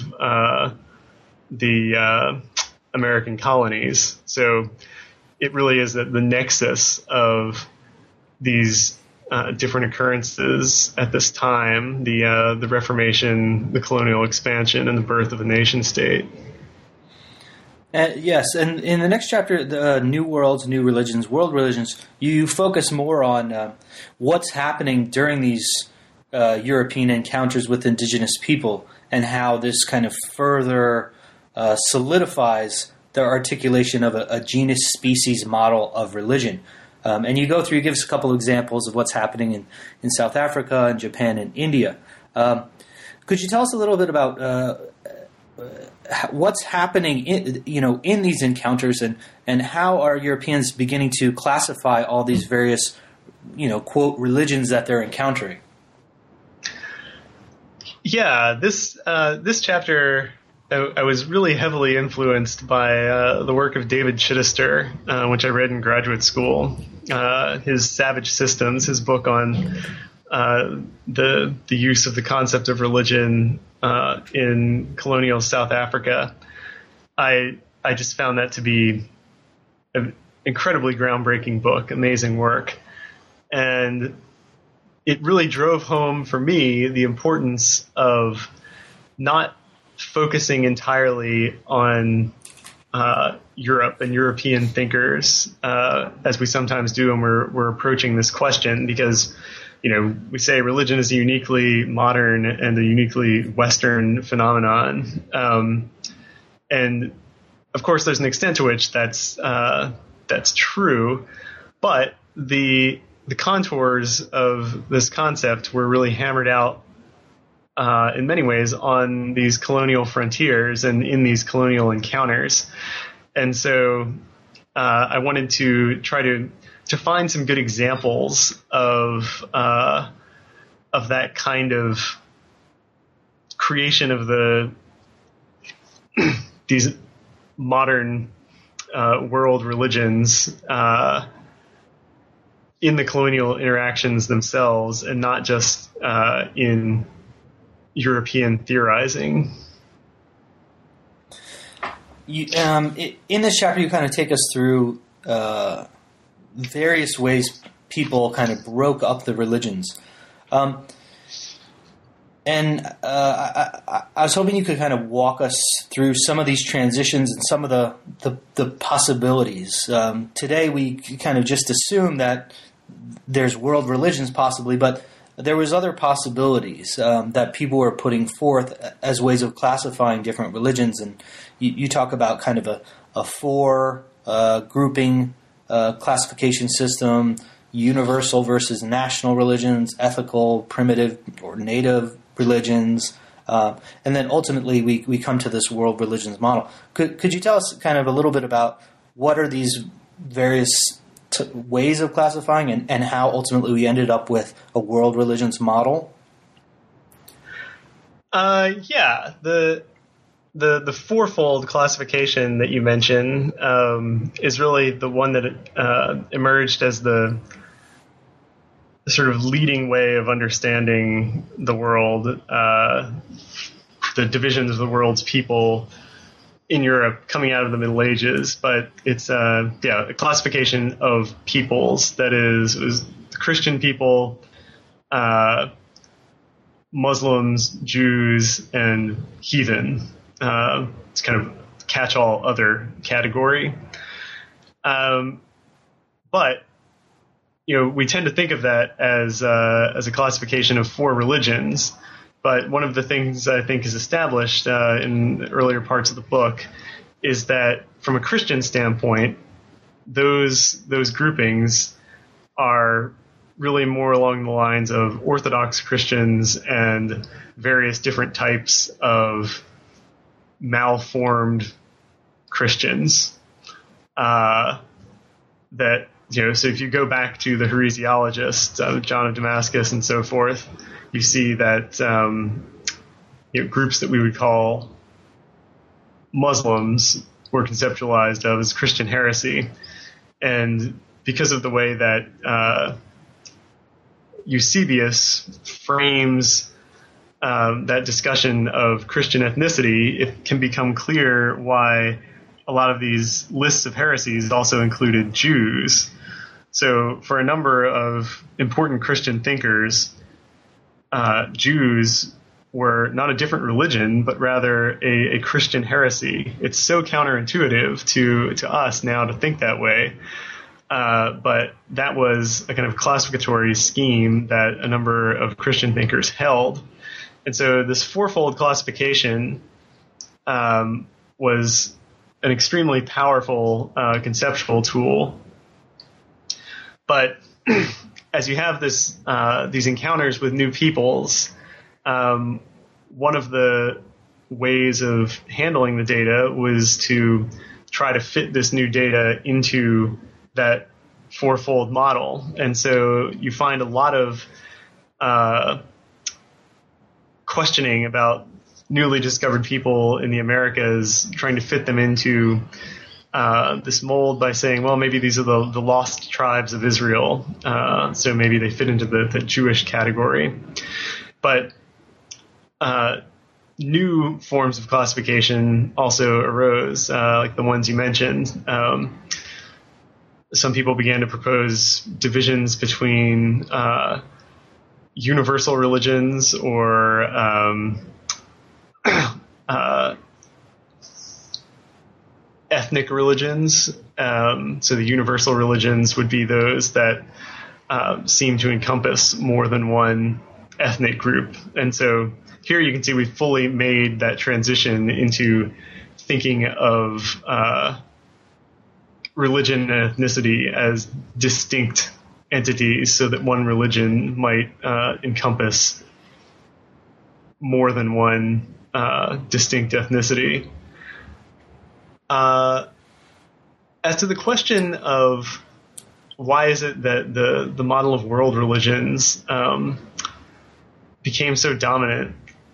the American colonies. So it really is at the nexus of these different occurrences at this time, the Reformation, the colonial expansion, and the birth of a nation state. Yes, and in the next chapter, the New Worlds, New Religions, World Religions, you focus more on what's happening during these European encounters with indigenous people and how this kind of further solidifies the articulation of a genus-species model of religion. And you give us a couple of examples of what's happening in South Africa and Japan and India. Could you tell us a little bit about what's happening in these encounters and how are Europeans beginning to classify all these various, quote, religions that they're encountering? Yeah, this chapter, I was really heavily influenced by the work of David Chittister, which I read in graduate school. His Savage Systems, his book on the use of the concept of religion in colonial South Africa. I just found that to be an incredibly groundbreaking book, amazing work. And it really drove home for me the importance of not focusing entirely on Europe and European thinkers, as we sometimes do when we're approaching this question, because we say religion is a uniquely modern and a uniquely Western phenomenon, and of course there's an extent to which that's true, But the contours of this concept were really hammered out in many ways on these colonial frontiers and in these colonial encounters. And so I wanted to try to find some good examples of that kind of creation of these modern world religions in the colonial interactions themselves, and not just in European theorizing. In this chapter, you kind of take us through various ways people kind of broke up the religions. And I was hoping you could kind of walk us through some of these transitions and some of the possibilities. Today, we kind of just assume that there's world religions possibly, but there was other possibilities that people were putting forth as ways of classifying different religions. And you talk about kind of a four grouping classification system: universal versus national religions, ethical, primitive, or native religions, and then ultimately we come to this world religions model. Could you tell us kind of a little bit about what are these various ways of classifying and how ultimately we ended up with a world religions model? Yeah, the fourfold classification that you mentioned is really the one that emerged as the sort of leading way of understanding the world, the divisions of the world's people in Europe coming out of the Middle Ages. But it's a classification of peoples. That is, it was Christian people, Muslims, Jews, and heathen. It's kind of catch-all other category. But we tend to think of that as a classification of four religions. But one of the things I think is established in the earlier parts of the book is that from a Christian standpoint, those groupings are really more along the lines of Orthodox Christians and various different types of malformed Christians. So if you go back to the heresiologists, John of Damascus and so forth, you see that groups that we would call Muslims were conceptualized of as Christian heresy. And because of the way that Eusebius frames that discussion of Christian ethnicity, it can become clear why a lot of these lists of heresies also included Jews. So for a number of important Christian thinkers, Jews were not a different religion, but rather a Christian heresy. It's so counterintuitive to us now to think that way. But that was a kind of classificatory scheme that a number of Christian thinkers held. And so this fourfold classification was an extremely powerful conceptual tool. But as you have these encounters with new peoples, one of the ways of handling the data was to try to fit this new data into that fourfold model. And so you find a lot of questioning about newly discovered people in the Americas, trying to fit them into this mold by saying, well, maybe these are the lost tribes of Israel, so maybe they fit into the Jewish category. But new forms of classification also arose, like the ones you mentioned. Some people began to propose divisions between universal religions or ethnic religions. So the universal religions would be those that seem to encompass more than one ethnic group. And so here you can see we've fully made that transition into thinking of religion and ethnicity as distinct entities, so that one religion might encompass more than one distinct ethnicity. As to the question of why is it that the model of world religions became so dominant,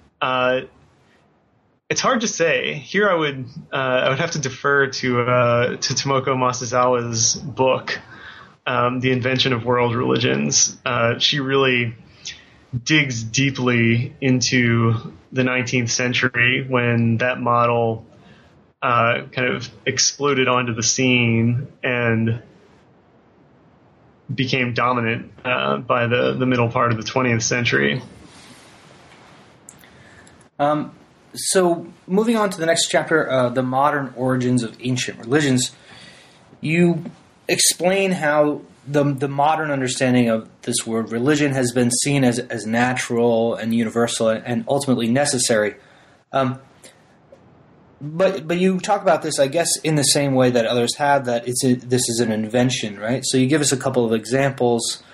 it's hard to say. Here I would have to defer to Tomoko Masazawa's book, The Invention of World Religions. She really digs deeply into the 19th century when that model kind of exploded onto the scene and became dominant by the middle part of the 20th century. So moving on to the next chapter, the modern origins of ancient religions, you explain how the modern understanding of this word religion has been seen as natural and universal and ultimately necessary. But you talk about this, I guess, in the same way that others have, that this is an invention, right? So you give us a couple of examples.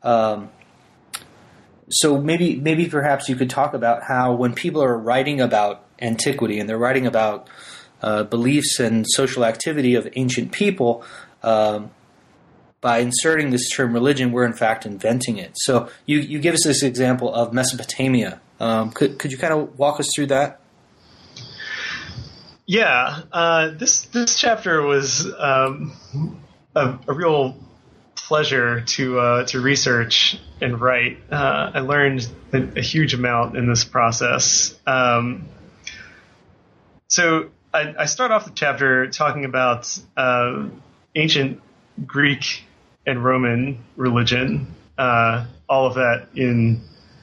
So maybe perhaps you could talk about how when people are writing about antiquity and they're writing about beliefs and social activity of ancient people, by inserting this term religion, we're in fact inventing it. So you give us this example of Mesopotamia. Could you kind of walk us through that? Yeah, this chapter was a real pleasure to research and write. I learned a huge amount in this process. So I start off the chapter talking about ancient Greek and Roman religion, all of that in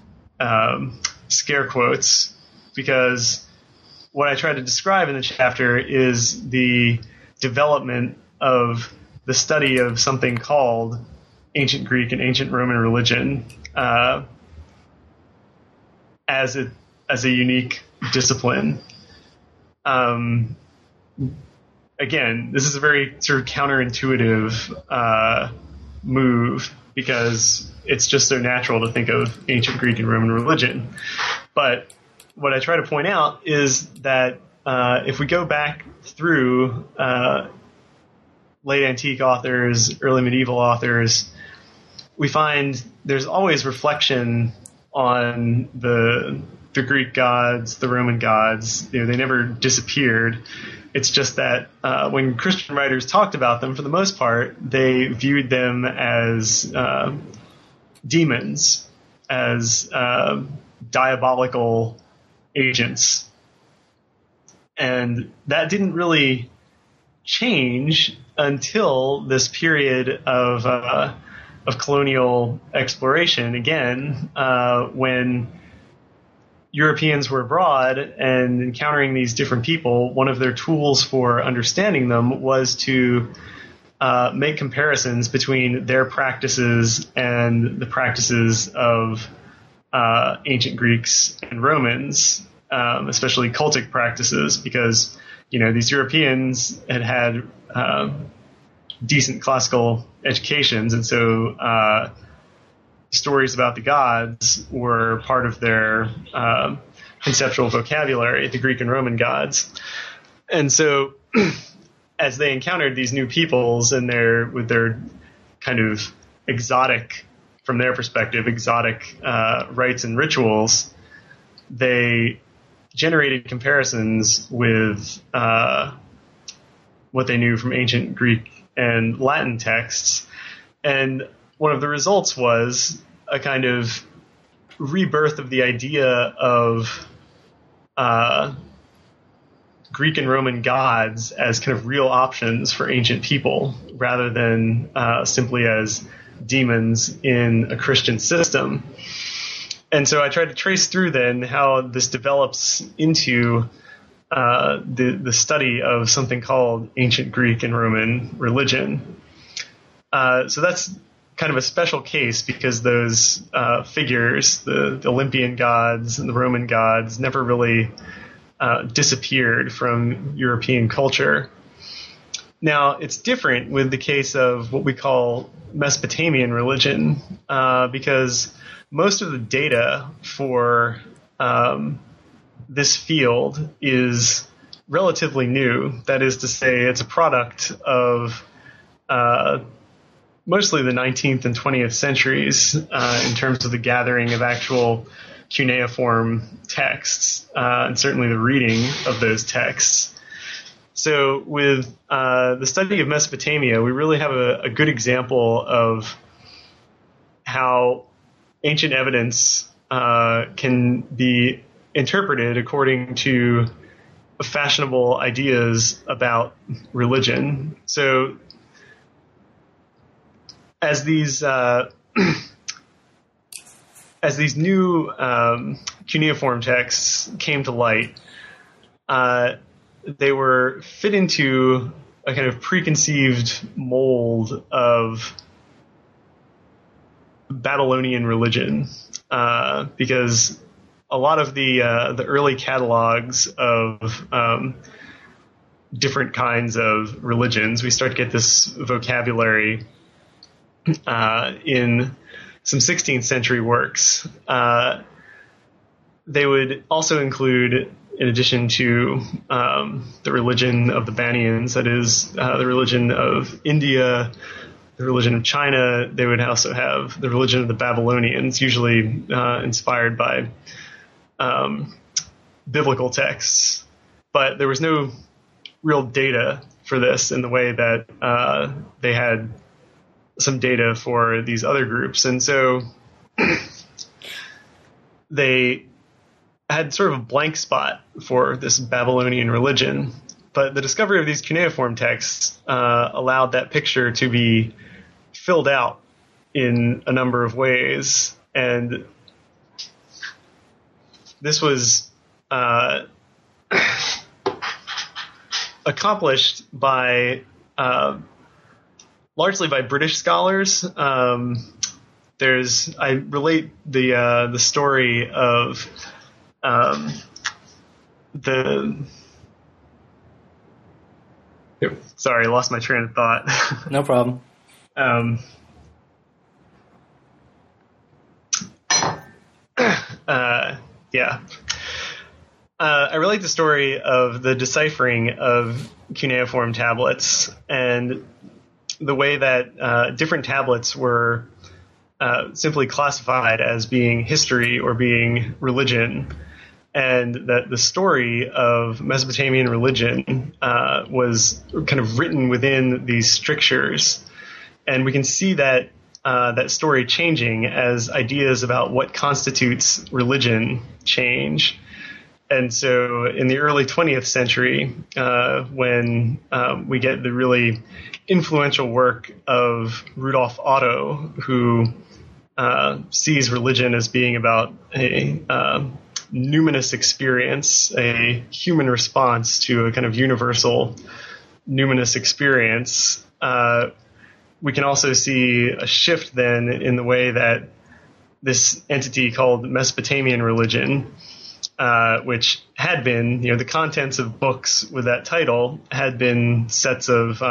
scare quotes, because what I try to describe in the chapter is the development of the study of something called ancient Greek and ancient Roman religion as a unique discipline. Again, this is a very sort of counterintuitive move, because it's just so natural to think of ancient Greek and Roman religion. But what I try to point out is that if we go back through late antique authors, early medieval authors, we find there's always reflection on the Greek gods, the Roman gods. They never disappeared. It's just that when Christian writers talked about them, for the most part, they viewed them as demons, as diabolical agents. And that didn't really change until this period of colonial exploration, again, when Europeans were abroad and encountering these different people. One of their tools for understanding them was to make comparisons between their practices and the practices of ancient Greeks and Romans, especially cultic practices, because these Europeans had decent classical educations, and so stories about the gods were part of their conceptual vocabulary, the Greek and Roman gods. And so as they encountered these new peoples and with their kind of exotic, from their perspective, exotic rites and rituals, they generated comparisons with what they knew from ancient Greek and Latin texts. And one of the results was a kind of rebirth of the idea of Greek and Roman gods as kind of real options for ancient people, rather than simply as demons in a Christian system. And so I tried to trace through then how this develops into the study of something called ancient Greek and Roman religion. So that's kind of a special case, because those figures, the Olympian gods and the Roman gods, never really disappeared from European culture. Now, it's different with the case of what we call Mesopotamian religion, because most of the data for this field is relatively new. That is to say, it's a product of mostly the 19th and 20th centuries in terms of the gathering of actual cuneiform texts, and certainly the reading of those texts. So with the study of Mesopotamia, we really have a good example of how ancient evidence can be interpreted according to fashionable ideas about religion. So as these new cuneiform texts came to light, they were fit into a kind of preconceived mold of Babylonian religion, because a lot of the early catalogs of different kinds of religions, we start to get this vocabulary in some 16th century works. They would also include, in addition to the religion of the Baniyans, that is the religion of India, the religion of China, they would also have the religion of the Babylonians, usually inspired by biblical texts. But there was no real data for this in the way that they had some data for these other groups. And so they had sort of a blank spot for this Babylonian religion. But the discovery of these cuneiform texts allowed that picture to be filled out in a number of ways. And this was accomplished by largely by British scholars. I relate the story of sorry, I lost my train of thought. No problem. I relate the story of the deciphering of cuneiform tablets and the way that different tablets were simply classified as being history or being religion, and that the story of Mesopotamian religion was kind of written within these strictures. And we can see that that story changing as ideas about what constitutes religion change. And so in the early 20th century, when we get the really influential work of Rudolf Otto, who sees religion as being about a numinous experience, a human response to a kind of universal numinous experience, we can also see a shift then in the way that this entity called Mesopotamian religion, which had been, the contents of books with that title had been sets of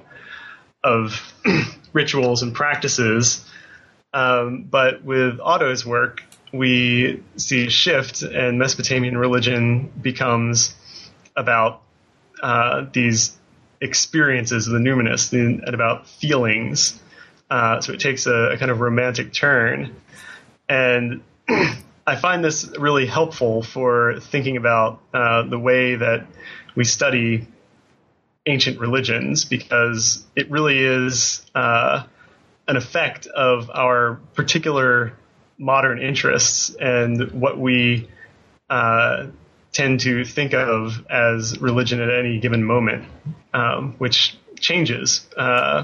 rituals and practices. But with Otto's work, we see a shift, and Mesopotamian religion becomes about these experiences of the numinous and about feelings. So it takes a kind of romantic turn. And I find this really helpful for thinking about the way that we study ancient religions, because it really is an effect of our particular modern interests and what we tend to think of as religion at any given moment, which changes on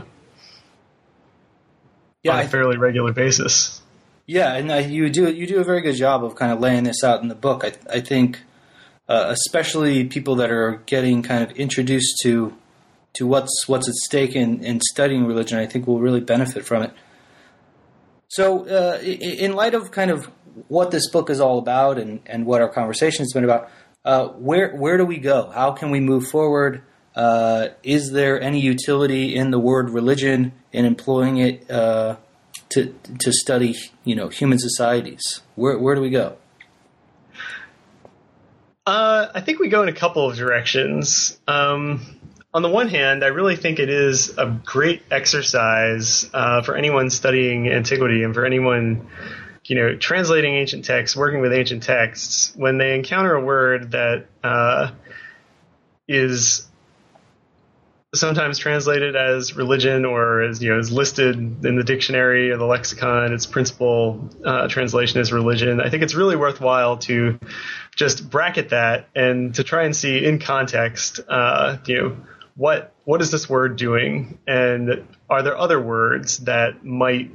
a fairly regular basis. Yeah, and you do a very good job of kind of laying this out in the book. I think especially people that are getting kind of introduced to what's at stake in studying religion, I think will really benefit from it. So in light of kind of what this book is all about and what our conversation has been about, where do we go? How can we move forward? Is there any utility in the word religion in employing it to study, human societies? Where do we go? I think we go in a couple of directions. On the one hand, I really think it is a great exercise for anyone studying antiquity and for anyone, translating ancient texts, working with ancient texts, when they encounter a word that is sometimes translated as religion or as is listed in the dictionary or the lexicon. Its principal translation is religion. I think it's really worthwhile to just bracket that and to try and see in context, what is this word doing, and are there other words that might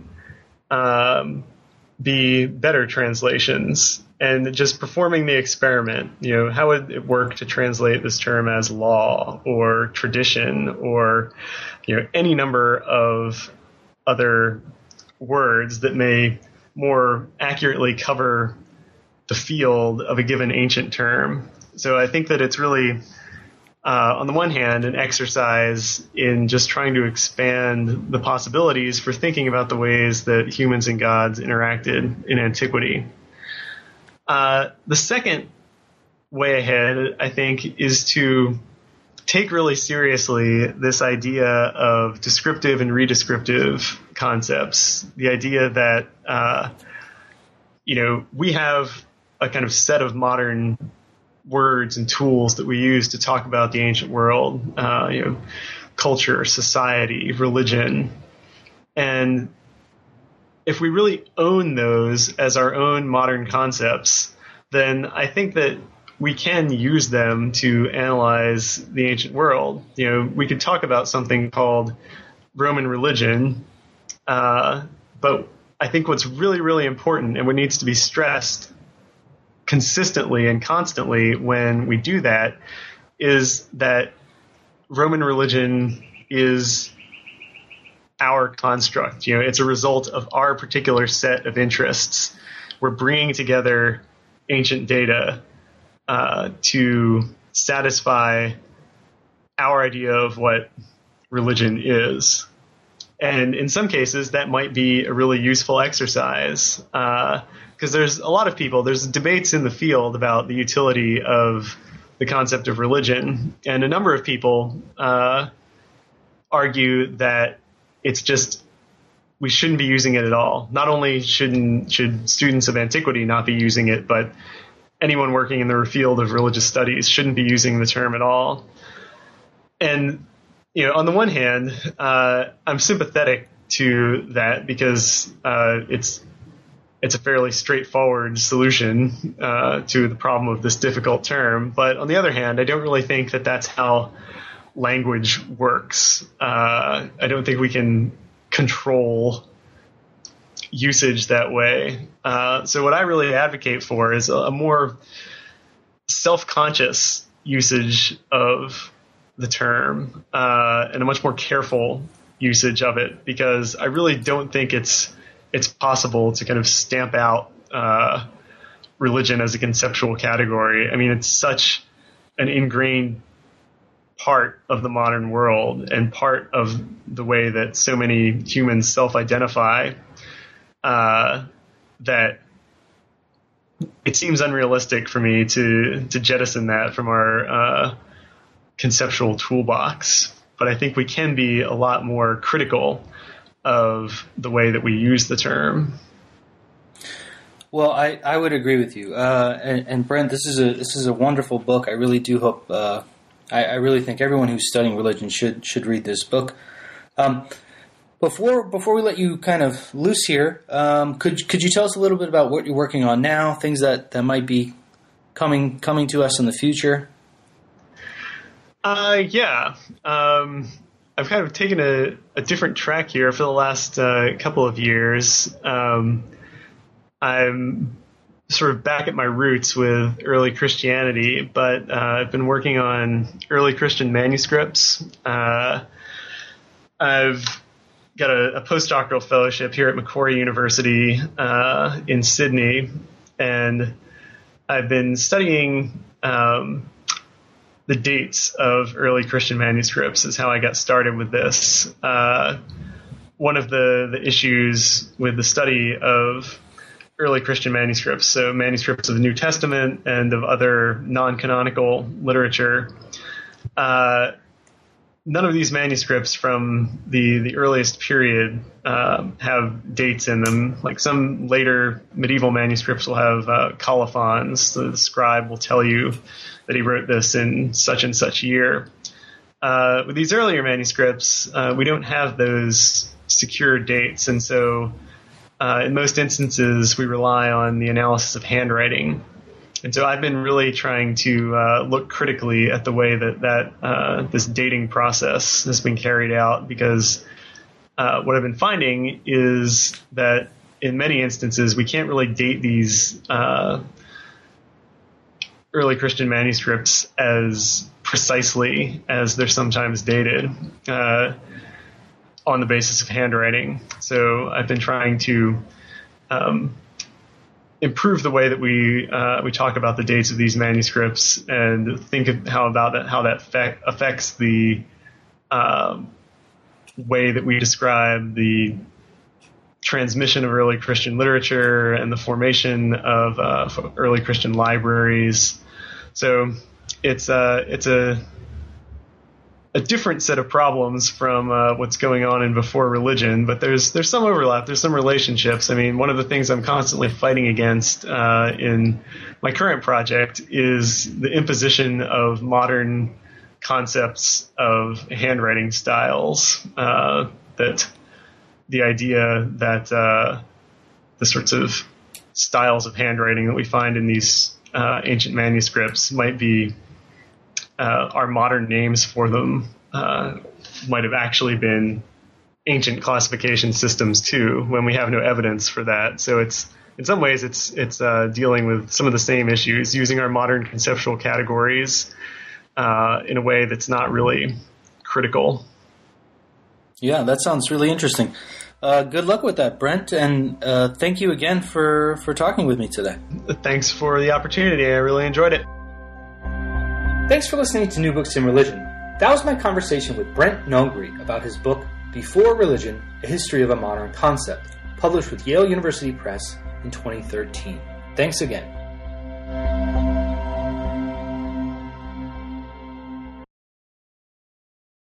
be better translations? And just performing the experiment, how would it work to translate this term as law or tradition or, any number of other words that may more accurately cover the field of a given ancient term. So I think that it's really, on the one hand, an exercise in just trying to expand the possibilities for thinking about the ways that humans and gods interacted in antiquity. The second way ahead, I think, is to take really seriously this idea of descriptive and redescriptive concepts. The idea that, we have a kind of set of modern words and tools that we use to talk about the ancient world, culture, society, religion. And if we really own those as our own modern concepts, then I think that we can use them to analyze the ancient world. We could talk about something called Roman religion, but I think what's really, really important and what needs to be stressed consistently and constantly when we do that is that Roman religion is our construct. It's a result of our particular set of interests. We're bringing together ancient data to satisfy our idea of what religion is. And in some cases, that might be a really useful exercise because there's a lot of people, there's debates in the field about the utility of the concept of religion. And a number of people argue that it's just, we shouldn't be using it at all. Not only should students of antiquity not be using it, but anyone working in the field of religious studies shouldn't be using the term at all. And, on the one hand, I'm sympathetic to that because it's a fairly straightforward solution to the problem of this difficult term. But on the other hand, I don't really think that that's how language works. I don't think we can control usage that way. So what I really advocate for is a more self-conscious usage of the term and a much more careful usage of it, because I really don't think it's possible to kind of stamp out religion as a conceptual category. I mean, it's such an ingrained part of the modern world and part of the way that so many humans self-identify that it seems unrealistic for me to jettison that from our conceptual toolbox. But I think we can be a lot more critical of the way that we use the term. Well, I would agree with you. And Brent, this is a wonderful book. I really do hope. I really think everyone who's studying religion should read this book. Before we let you kind of loose here, could you tell us a little bit about what you're working on now, things that might be coming to us in the future? Yeah. I've kind of taken a different track here for the last couple of years. I'm sort of back at my roots with early Christianity, but I've been working on early Christian manuscripts. I've got a postdoctoral fellowship here at Macquarie University in Sydney, and I've been studying the dates of early Christian manuscripts is how I got started with this. One of the issues with the study of early Christian manuscripts, so manuscripts of the New Testament and of other non-canonical literature, none of these manuscripts from the earliest period have dates in them. Like some later medieval manuscripts will have colophons. So the scribe will tell you that he wrote this in such and such year. With these earlier manuscripts, we don't have those secure dates, and so in most instances we rely on the analysis of handwriting. And so I've been really trying to look critically at the way that this dating process has been carried out, because what I've been finding is that in many instances we can't really date these early Christian manuscripts as precisely as they're sometimes dated on the basis of handwriting. So I've been trying to improve the way that we talk about the dates of these manuscripts, and think of how that affects the way that we describe the transmission of early Christian literature and the formation of early Christian libraries. So it's a different set of problems from what's going on in before religion, but there's some overlap, there's some relationships. I mean, one of the things I'm constantly fighting against in my current project is the imposition of modern concepts of handwriting styles, that the idea that the sorts of styles of handwriting that we find in these ancient manuscripts might be our modern names for them, might have actually been ancient classification systems too, when we have no evidence for that. So it's in some ways it's dealing with some of the same issues, using our modern conceptual categories in a way that's not really critical. Yeah, that sounds really interesting. Good luck with that, Brent, and thank you again for talking with me today. Thanks for the opportunity. I really enjoyed it. Thanks for listening to New Books in Religion. That was my conversation with Brent Nongri about his book, Before Religion, A History of a Modern Concept, published with Yale University Press in 2013. Thanks again.